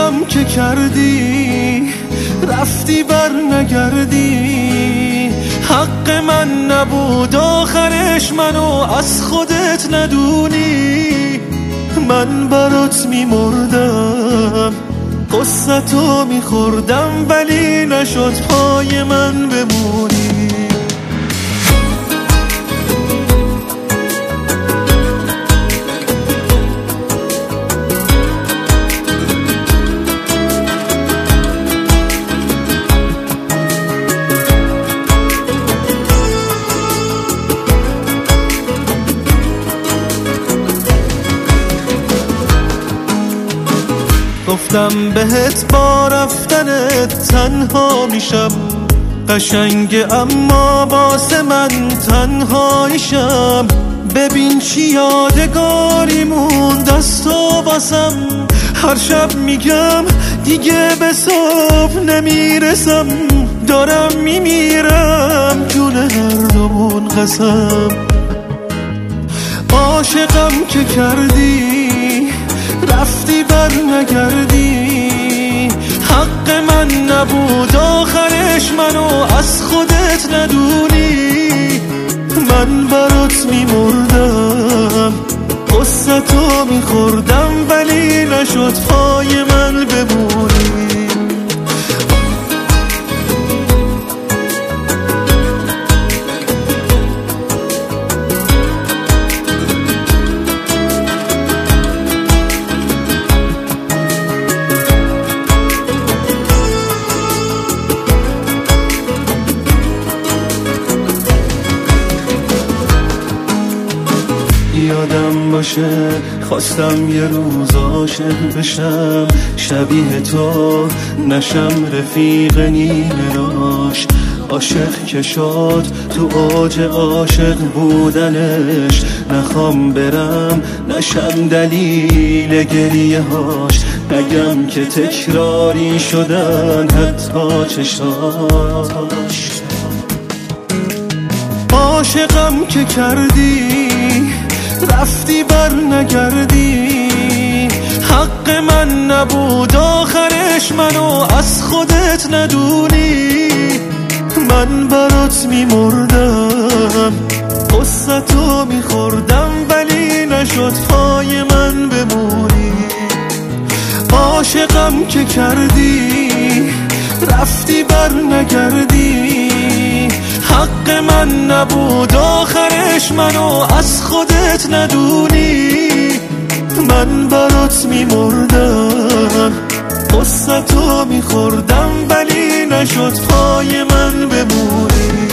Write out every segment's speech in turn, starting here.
عاشقم که کردی رفتی بر نگردی، حق من نبود آخرش منو از خودت ندونی. من برات میمردم قصتو میخوردم ولی نشد پای من بمونی. گفتم بهت با رفتنت تنها میشم، قشنگه اما واسه من تنهایشم. ببین چی یادگاری موند از تو واسم، هر شب میگم دیگه به صبح نمیرسم. دارم میمیرم جون هر دومون قسم. عاشقم که کردی رفتی بر نگردی، حق من نبود آخرش منو از خودت ندونی. من برات میمردم قصتو میخوردم ولی نشد پای من بمونی. یادم باشه خواستم یه روز عاشق بشم، شبیه تو نشم رفیق نیمه راش. عاشق که شد تو اوج عاشق بودنش، نخوام برم نشم دلیل گریه هاش. نگم که تکراری شدن حتی چشاش. عاشقم که کردی رفتی بر نگردی، حق من نبود آخرش منو از خودت ندونی. من برات میمردم قصتو میخوردم ولی نشد پای من بمونی. عاشقم که کردی رفتی بر نگردی، حق من نبود آخرش منو از خودت ندونی. من برات میمردم قصتو میخوردم ولی نشد پای من بمونی.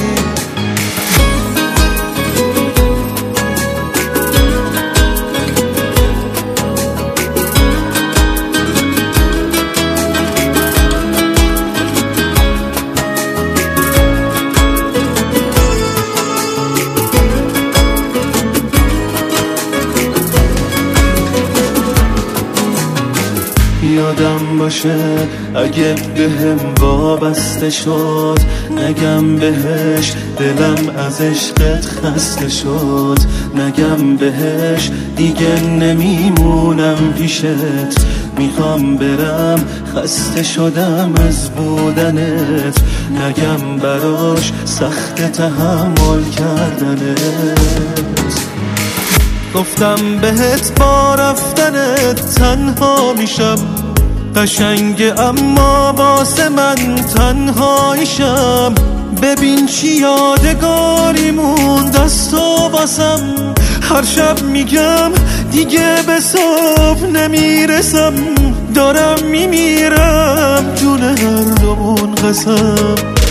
یادم باشه اگه بهم وابسته شد، نگم بهش دلم از عشقت خسته شد. نگم بهش دیگه نمیمونم پیشت، میخوام برم خسته شدم از بودنت. نگم براش سخت تحمل کردنت. گفتم بهت با رفتنت تنها میشم، قشنگه اما واسه من تنهایشم. ببین چی یادگاری موند از تو واسم، هر شب میگم دیگه به صبح نمیرسم. دارم میمیرم جون هر دومون قسم.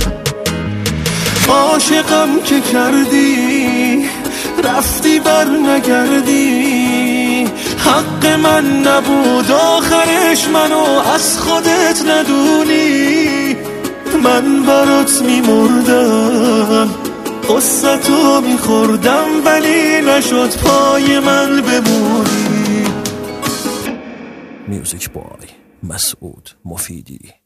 عاشقم که کردی رفتی بر نگردی، حق من نبود آخرش منو از خودت ندونی. من برات میمردم قصتو میخوردم ولی نشد پای من بمونی. میوزیک بای مسعود مفیدی.